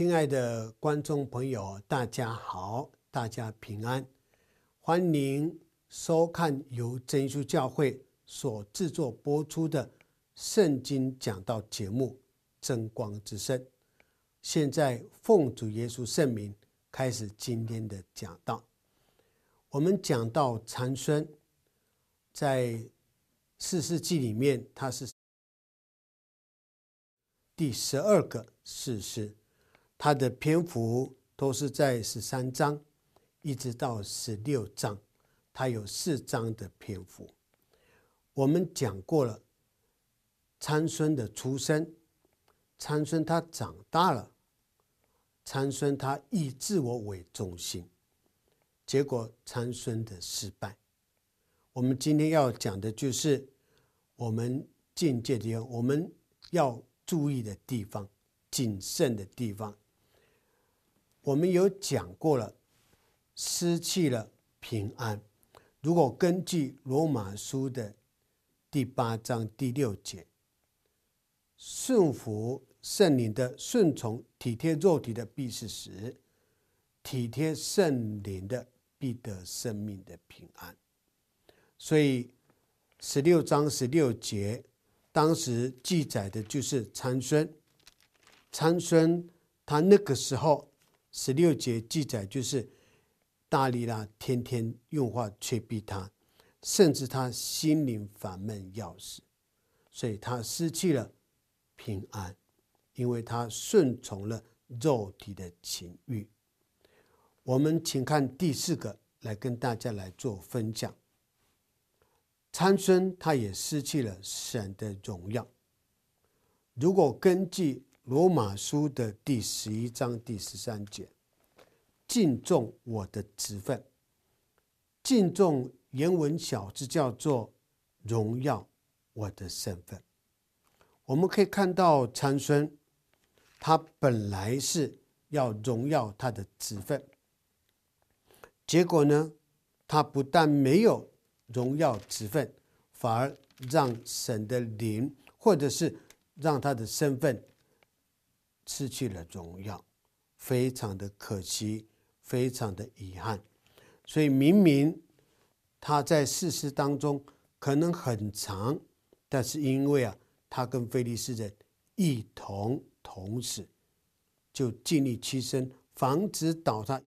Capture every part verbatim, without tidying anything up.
亲爱的观众朋友，大家好，大家平安，欢迎收看由真耶稣教会所制作播出的圣经讲道节目《真光之声》。现在奉主耶稣圣名开始今天的讲道。我们讲到参孙，在士师记里面，他是第十二个士师，他的篇幅都是在十三章一直到十六章，他有四章的篇幅。我们讲过了参孙的出生，参孙他长大了，参孙他以自我为中心，结果参孙的失败。我们今天要讲的就是我们境界的地方，我们要注意的地方，谨慎的地方。我们有讲过了，失去了平安。如果根据罗马书的第八章第六节，顺服圣灵的顺从，体贴肉体的必是死，体贴圣灵的必得生命的平安。所以十六章十六节当时记载的就是参孙。参孙他那个时候十六节记载就是大利拉天天用话催逼他，甚至他心灵烦闷要死，所以他失去了平安，因为他顺从了肉体的情欲。我们请看第四个来跟大家来做分享。参孙他也失去了神的荣耀。如果根据罗马书的第十一章第十三节，敬重我的职分，敬重原文小字叫做荣耀我的身份。我们可以看到参孙他本来是要荣耀他的职分，结果呢，他不但没有荣耀职分，反而让神的灵或者是让他的身份失去了荣耀，非常的可惜，非常的遗憾。所以明明他在士师当中可能很长，但是因为啊，他跟非利士人一同同死，就尽力牺牲，防止倒塌，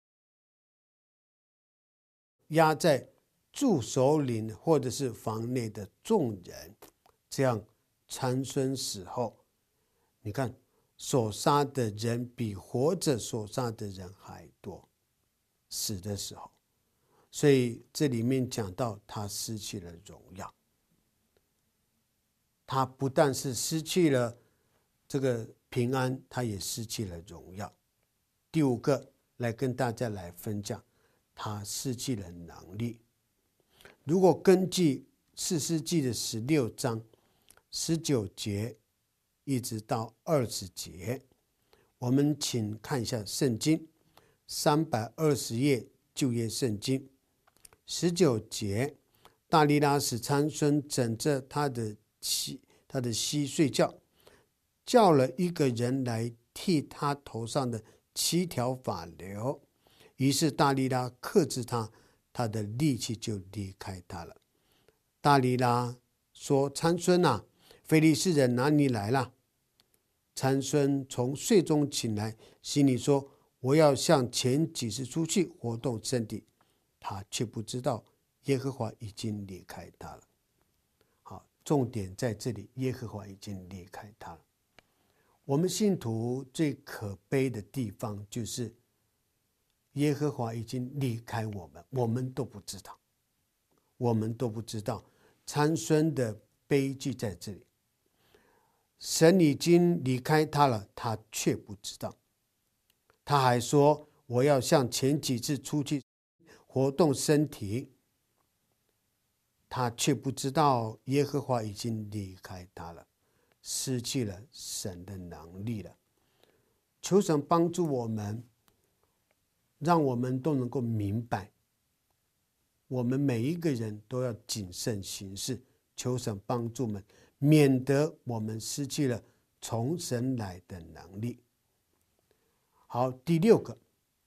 压在驻守领或者是房内的众人。这样参孙死后，你看所杀的人比活着所杀的人还多，死的时候。所以这里面讲到他失去了荣耀，他不但是失去了这个平安，他也失去了荣耀。第五个来跟大家来分享，他失去了能力。如果根据士师记的十六章十九节一直到二十节，我们请看一下圣经三百二十页旧约圣经十九节，大利拉使参孙枕着他的膝他的膝睡觉，叫了一个人来剃他头上的七条发绺，于是大利拉克制他，他的力气就离开他了。大利拉说：参孙啊，非利士人拿你来了。参孙从睡中醒来，心里说：我要像前几次出去活动身体。他却不知道耶和华已经离开他了。好，重点在这里，耶和华已经离开他了。我们信徒最可悲的地方就是耶和华已经离开我们，我们都不知道，我们都不知道。参孙的悲剧在这里，神已经离开他了，他却不知道。他还说：我要像前几次出去活动身体，他却不知道耶和华已经离开他了，失去了神的能力了。求神帮助我们，让我们都能够明白，我们每一个人都要谨慎行事，求神帮助我们，免得我们失去了从神来的能力。 好，第六个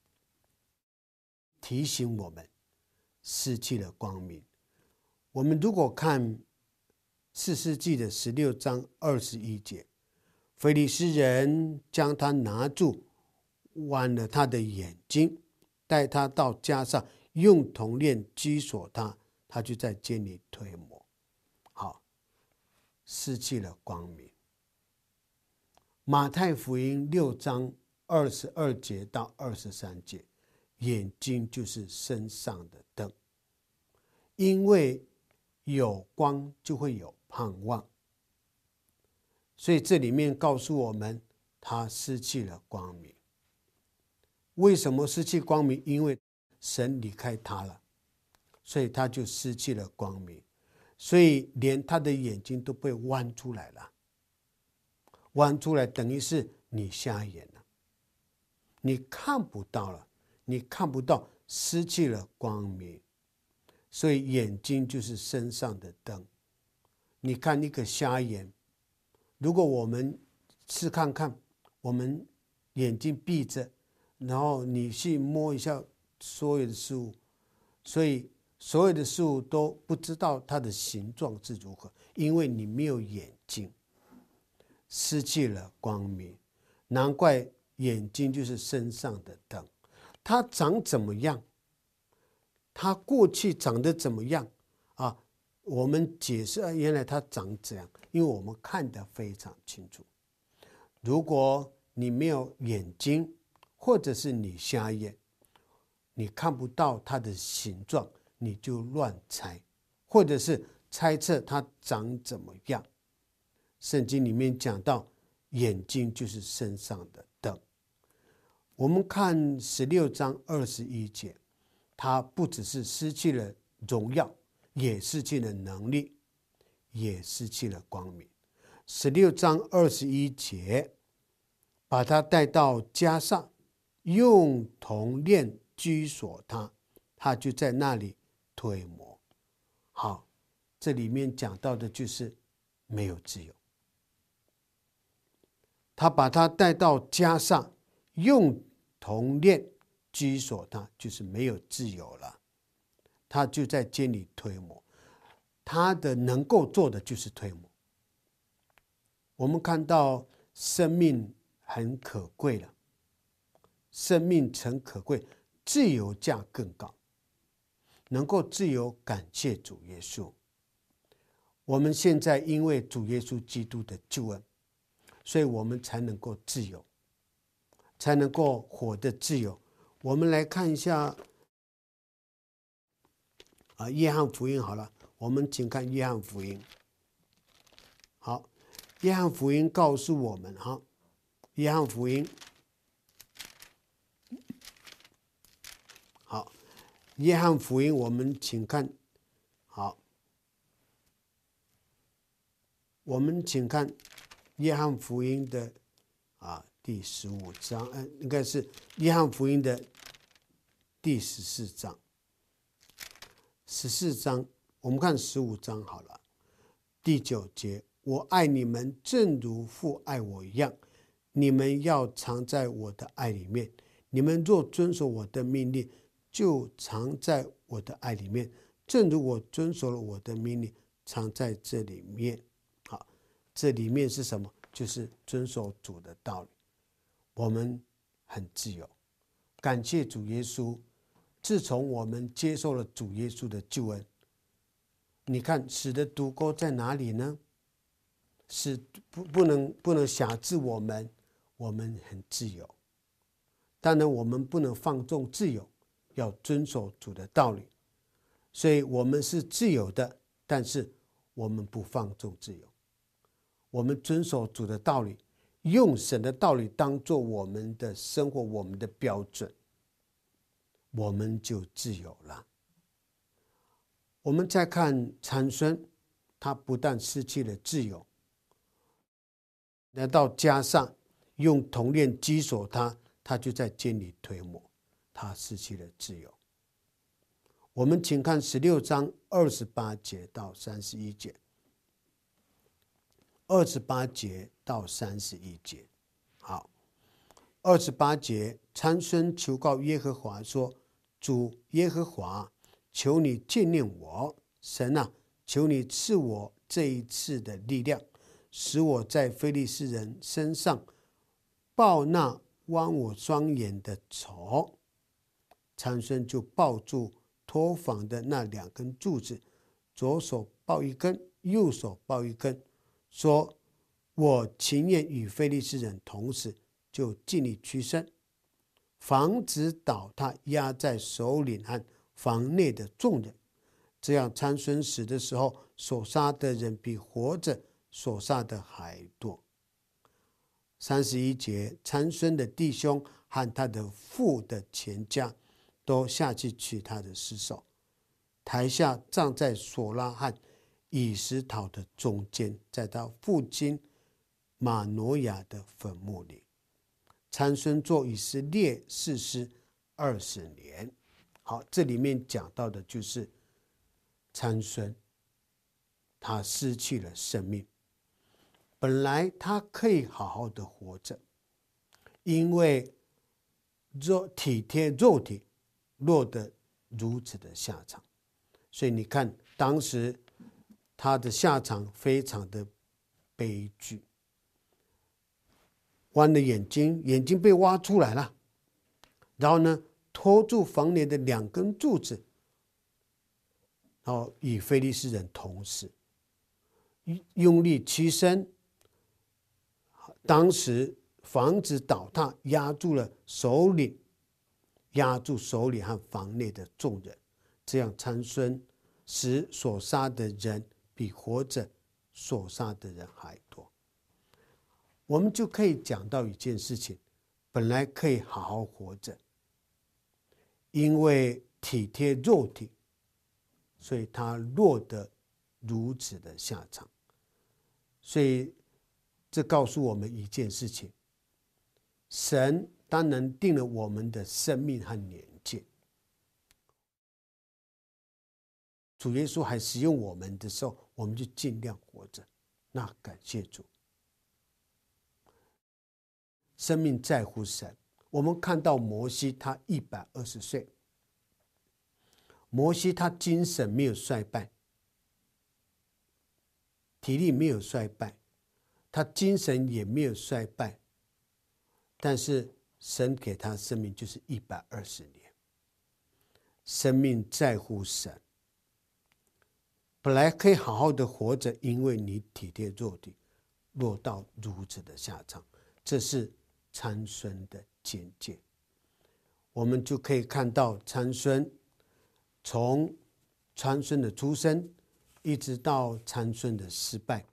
提醒我们失去了光明。我们如果看士师记的十六章二十一节，非利士人将他拿住，剜了他的眼睛，带他到家上，用铜链拘锁他，他就在监里推磨。好，失去了光明。马太福音六章二十二节到二十三节，眼睛就是身上的灯，因为有光就会有盼望，所以这里面告诉我们，他失去了光明。为什么失去光明？因为神离开他了，所以他就失去了光明，所以连他的眼睛都被剜出来了。剜出来等于是你瞎眼了，你看不到了，你看不到，失去了光明。所以眼睛就是身上的灯。你看一个瞎眼，如果我们试看看，我们眼睛闭着，然后你去摸一下所有的事物，所以所有的事物都不知道它的形状是如何，因为你没有眼睛，失去了光明。难怪眼睛就是身上的灯。它长怎么样，它过去长得怎么样啊？我们解释原来它长这样，因为我们看得非常清楚。如果你没有眼睛，或者是你瞎眼，你看不到它的形状，你就乱猜，或者是猜测它长怎么样。圣经里面讲到，眼睛就是身上的灯。我们看十六章二十一节，他不只是失去了荣耀，也失去了能力，也失去了光明。十六章二十一节，把他带到家上，用铜链拘锁他，他就在那里推磨。好，这里面讲到的就是没有自由。他把他带到家上，用铜链拘锁他，就是没有自由了。他就在监里推磨，他的能够做的就是推磨。我们看到生命很可贵了，生命诚可贵，自由价更高。能够自由，感谢主耶稣。我们现在因为主耶稣基督的救恩，所以我们才能够自由，才能够活得自由。我们来看一下啊，约翰福音好了，我们请看约翰福音。好，约翰福音告诉我们哈，约翰福音，好，约翰福音我们请看，好，我们请看约翰福音的啊第十五章，呃，应该是约翰福音的第十四章。十四章，我们看十五章好了，第九节，我爱你们，正如父爱我一样，你们要藏在我的爱里面。你们若遵守我的命令，就藏在我的爱里面，正如我遵守了我的命令，藏在这里面。好，这里面是什么？就是遵守主的道理。我们很自由，感谢主耶稣。自从我们接受了主耶稣的救恩，你看死的毒钩在哪里呢？是不不能不能辖制我们，我们很自由。当然我们不能放纵自由，要遵守主的道理。所以我们是自由的，但是我们不放纵自由。我们遵守主的道理，用神的道理当作我们的生活，我们的标准，我们就自由了。我们再看参孙，他不但失去了自由，来到家上用铜链拘锁他，他就在监里推磨，他失去了自由。我们请看十六章二十八节到三十一节，二十八节到三十一节。好， 二十八节，参孙求告耶和华说：主耶和华，求你纪念我，神啊，求你赐我这一次的力量，使我在非利士人身上报那剜我双眼的仇。参孙就抱住托房的那两根柱子，左手抱一根，右手抱一根，说：我情愿与非利士人同死，就尽力屈身，防止倒塌压在首领和房内的众人。这样参孙死的时候，所杀的人比活着所杀的还多。三十一节，参孙的弟兄和他的父的全家都下去取他的尸首，台下葬在索拉和以实陶的中间，在他父亲马挪亚的坟墓里。参孙做以色列士师二十年。好，这里面讲到的就是参孙，他失去了生命。本来他可以好好的活着，因为肉体贴肉体落得如此的下场，所以你看当时他的下场非常的悲剧。弯了眼睛，眼睛被挖出来了，然后呢，拖住房内的两根柱子，然后与非利士人同死，用力屈身。当时房子倒塌，压住了首领，压住首领和房内的众人。这样参孙使所杀的人比活着所杀的人还多。我们就可以讲到一件事情，本来可以好好活着，因为体贴肉体，所以他落得如此的下场。所以这告诉我们一件事情，神当然定了我们的生命和年纪，主耶稣还使用我们的时候，我们就尽量活着，那感谢主。生命在乎神。我们看到摩西他一百二十岁，摩西他精神没有衰败，体力没有衰败，他精神也没有衰败，但是神给他生命就是一百二十年。生命在乎神，本来可以好好的活着，因为你体贴肉体，落到如此的下场，这是参孙的简介。我们就可以看到参孙，从参孙的出生一直到参孙的失败，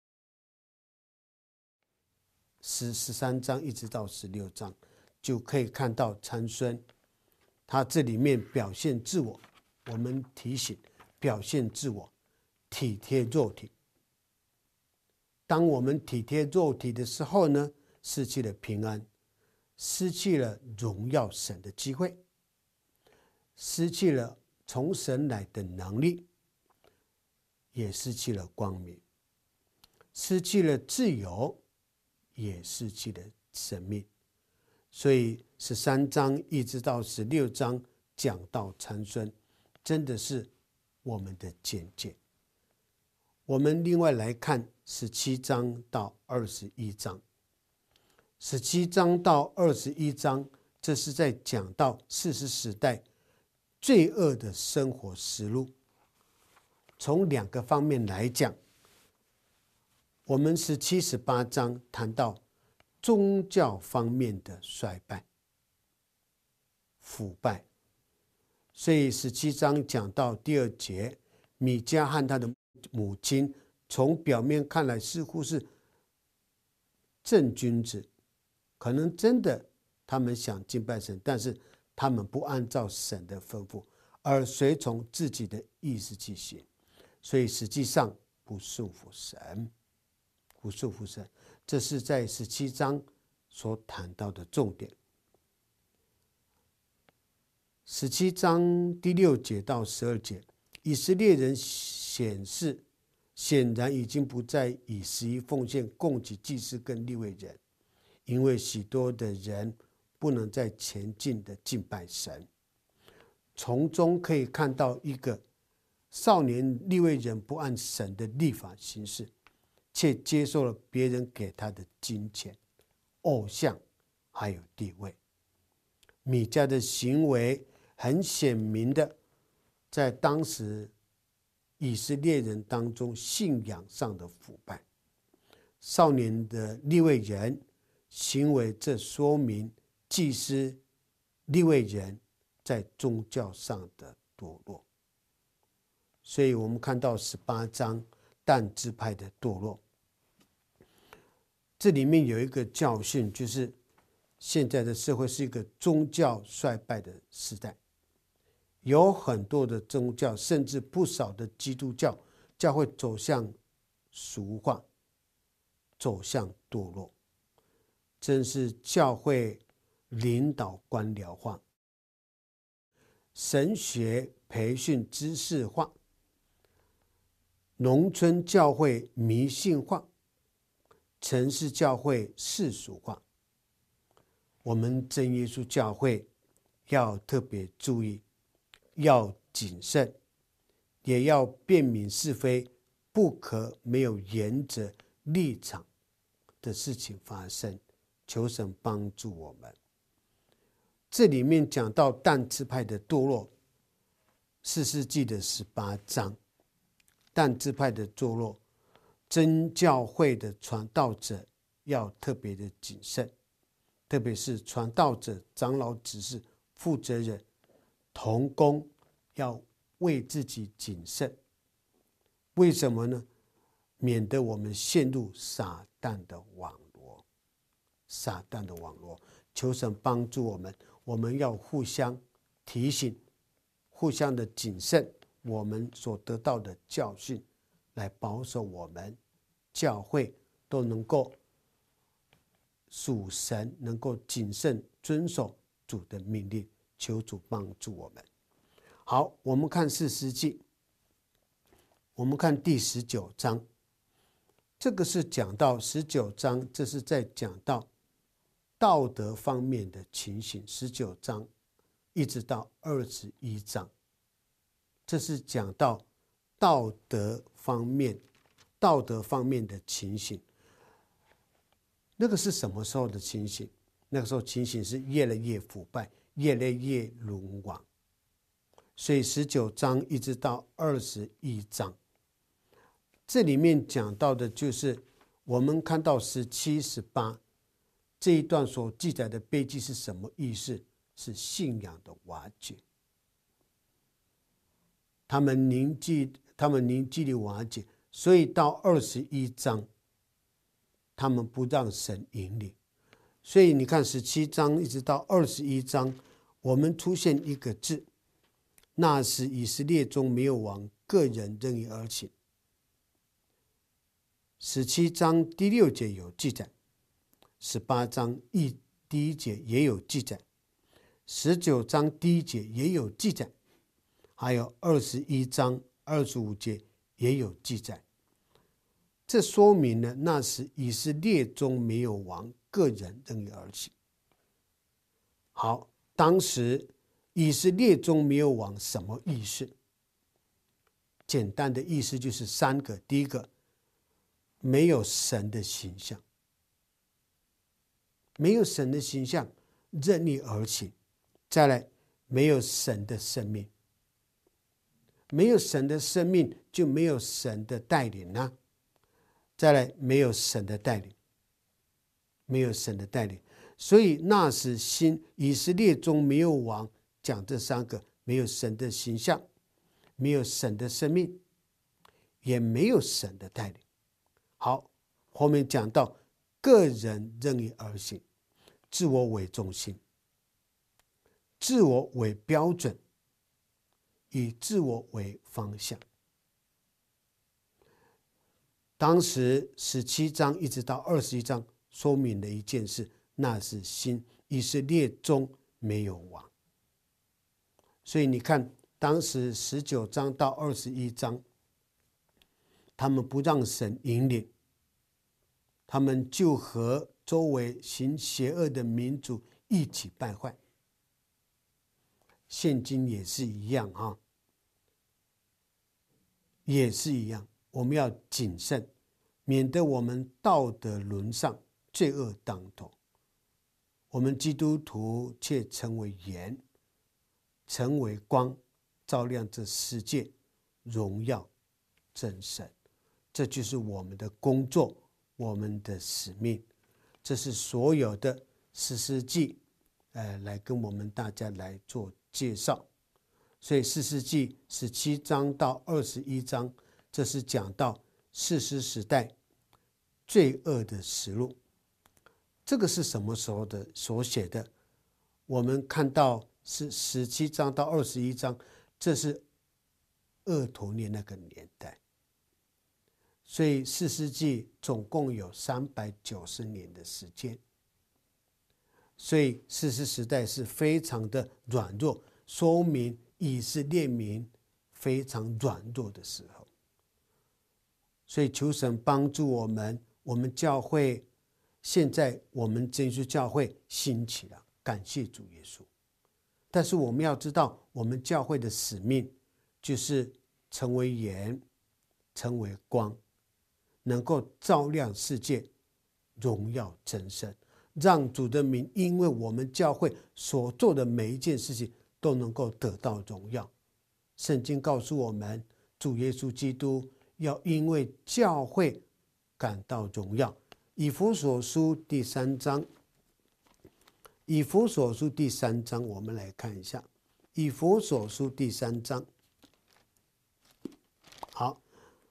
十十三章一直到十六章，就可以看到参孙他这里面表现自我。我们提醒表现自我，体贴肉体。当我们体贴肉体的时候呢，失去了平安，失去了荣耀神的机会，失去了从神来的能力，也失去了光明，失去了自由，也失去了生命。所以十三章一直到十六章讲到参孙，真的是我们的简介。我们另外来看十七章到二十一章。十七章到二十一章，这是在讲到士师时代罪恶的生活实录。从两个方面来讲，我们十七、十八章谈到宗教方面的衰败、腐败，所以十七章讲到第二节，米迦和他的母亲，从表面看来似乎是正君子，可能真的他们想敬拜神，但是他们不按照神的吩咐，而随从自己的意思去行，所以实际上不顺服神，不顺服神。这是在十七章所谈到的重点。十七章第六节到十二节，以色列人显示显然已经不再以十一奉献供给祭司跟利未人， 因为许多的人不能再前进的敬拜神。从中可以看到一个少年利未人不按神的律法行事，却接受了别人给他的金钱、偶像还有地位。米迦的行为很显明的，在当时以色列人当中信仰上的腐败。少年的利未人行为，这说明祭司利未人在宗教上的堕落。所以我们看到十八章但支派的堕落，这里面有一个教训，就是现在的社会是一个宗教衰败的时代，有很多的宗教，甚至不少的基督教教会走向俗化，走向堕落，真是教会领导官僚化，神学培训知识化，农村教会迷信化，城市教会世俗化。我们真耶稣教会要特别注意，要谨慎，也要辨明是非，不可没有原则立场的事情发生。求神帮助我们。这里面讲到但支派的堕落，士师记的十八章，但支派的堕落，真教会的传道者要特别的谨慎，特别是传道者、长老、执事、负责人、同工，要为自己谨慎。为什么呢？免得我们陷入撒旦的网罗，撒旦的网罗。求神帮助我们，我们要互相提醒，互相的谨慎，我们所得到的教训，来保守我们教会都能够属神，能够谨慎遵守主的命令。求主帮助我们。好，我们看士师记，我们看第十九章，这个是讲到十九章，这是在讲到道德方面的情形。十九章一直到二十一章，这是讲到道德方面道德方面的情形。那个是什么时候的情形？那个时候情形是越来越腐败，越来越沦亡。所以十九章一直到二十一章，这里面讲到的就是我们看到十七、十八这一段所记载的悲剧是什么意思？是信仰的瓦解。他们凝聚，他们凝聚力瓦解，所以到二十一章，他们不让神引领。所以你看十七章一直到二十一章，我们出现一个字，那时以色列中没有王，个人任意而行。十七章第六节有记载，十八章一第一节也有记载，十九章第一节也有记载，还有二十一章二十五节也有记载。这说明了那时以色列中没有王，个人任意而行。好，当时以色列中没有王什么意思？简单的意思就是三个。第一个，没有神的形象，没有神的形象，任意而行。再来，没有神的生命，没有神的生命就没有神的带领啊。再来，没有神的带领，没有神的带领。所以那时新以色列中没有王，讲这三个，没有神的形象，没有神的生命，也没有神的带领。好，后面讲到个人任意而行，自我为中心，自我为标准，以自我为方向。当时十七章一直到二十一章说明了一件事，那是新以色列中没有王。所以你看，当时十九章到二十一章，他们不让神引领， 他们就和周围行邪恶的民族一起败坏。现今也是一样哈，也是一样，我们要谨慎，免得我们道德沦丧，罪恶当头。我们基督徒却成为盐，成为光，照亮这世界，荣耀真神。这就是我们的工作，我们的使命。这是所有的士师记，呃，来跟我们大家来做介绍。所以士师记十七章到二十一章，这是讲到士师时代罪恶的实录。这个是什么时候的所写的？我们看到是十七章到二十一章，这是俄陀聶那个年代。所以士师记总共有三百九十年的时间。所以士师时代是非常的软弱，说明以色列民非常软弱的时候。所以求神帮助我们，我们教会现在我们真耶稣教会兴起了，感谢主耶稣。但是我们要知道，我们教会的使命就是成为盐，成为光，能够照亮世界，荣耀真神，让主的名因为我们教会所做的每一件事情都能够得到荣耀。圣经告诉我们，主耶稣基督要因为教会感到荣耀。以弗所书第三章，以弗所书第三章，我们来看一下。以弗所书第三章，好，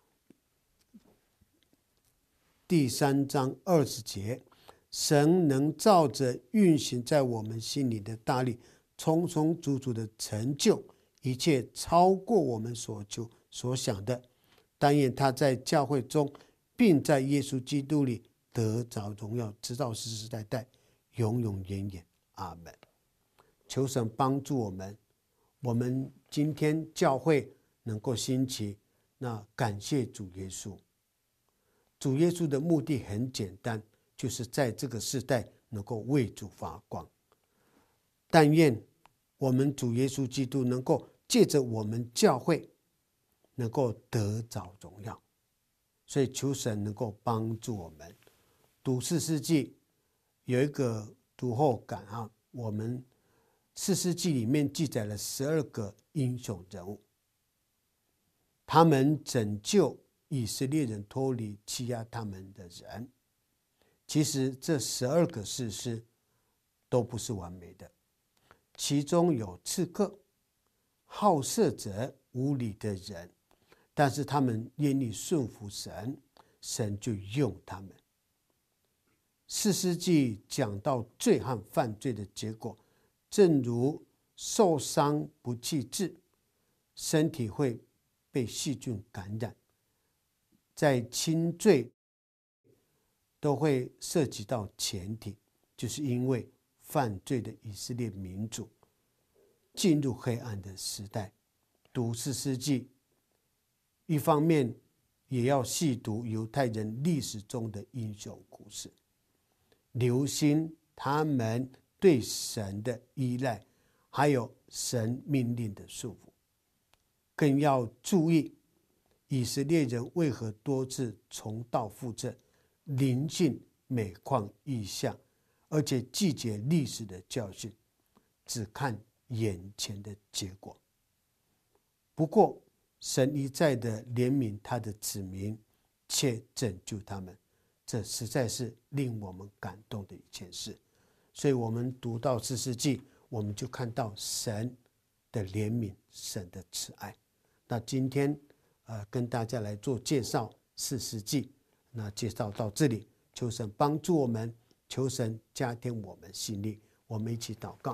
第三章二十节，神能照着运行在我们心里的大力，充充足足的成就一切，超过我们所求所想的。但愿他在教会中，并在耶稣基督里得着荣耀，直到世世代代，永永远远。阿们。求神帮助我们，我们今天教会能够兴起，那感谢主耶稣。主耶稣的目的很简单，就是在这个世代能够为主发光。但愿我们主耶稣基督能够借着我们教会能够得着荣耀。所以求神能够帮助我们。读士师记有一个读后感啊，我们士师记里面记载了十二个英雄人物，他们拯救以色列人脱离欺压他们的人。其实这十二个士师都不是完美的，其中有刺客、好色者、无理的人，但是他们愿意顺服神，神就用他们。士师记讲到罪和犯罪的结果，正如受伤不去治，身体会被细菌感染，在轻罪都会涉及到前提，就是因为犯罪的以色列民族进入黑暗的时代。读士师记一方面也要细读犹太人历史中的英雄故事，留心他们对神的依赖，还有神命令的束缚。更要注意以色列人为何多次重蹈覆辙，临近每况愈下，而且拒绝历史的教训，只看眼前的结果。不过神一再的怜悯他的子民，且拯救他们，这实在是令我们感动的一件事。所以我们读到士师记，我们就看到神的怜悯，神的慈爱。那今天呃跟大家来做介绍士师记，那介绍到这里，求神帮助我们，求神加添我们心力。我们一起祷告。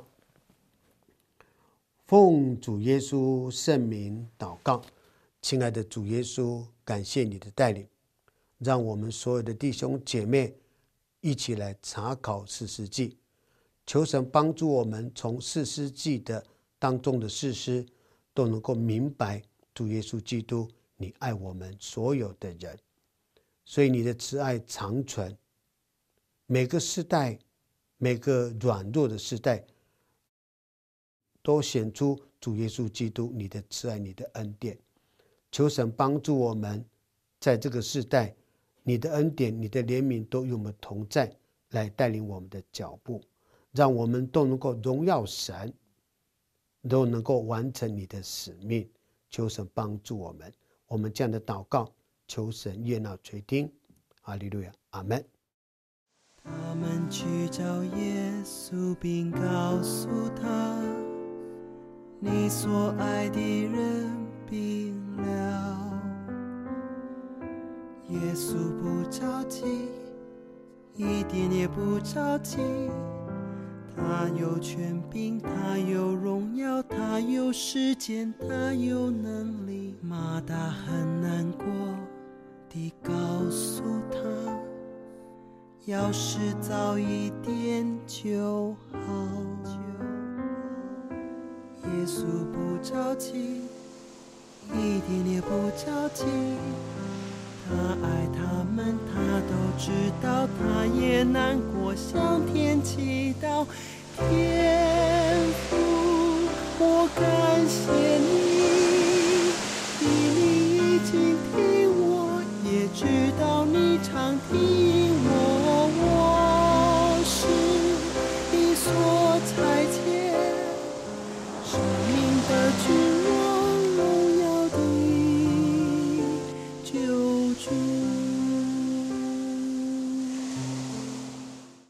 奉主耶稣圣名祷告。亲爱的主耶稣，感谢你的带领，让我们所有的弟兄姐妹一起来查考士师记，求神帮助我们从士师记的当中的士师都能够明白主耶稣基督你爱我们所有的人，所以你的慈爱长存， 每个世代，每个软弱的世代，都显出主耶稣基督你的慈爱、你的恩典。求神帮助我们，在这个世代，你的恩典、你的怜悯都与我们同在，来带领我们的脚步，让我们都能够荣耀神，都能够完成你的使命。求神帮助我们，我们这样的祷告，求神悦纳垂听。哈利路亚，阿们。 他们去找耶稣，并告诉他，你所爱的人病了。耶稣不着急，一点也不着急，他有权柄，他有荣耀，他有时间，他有能力。马大很难过地告诉他，要是早一点就好。耶稣不着急，一点也不着急，他爱他们，他都知道，他也难过，向天祈祷，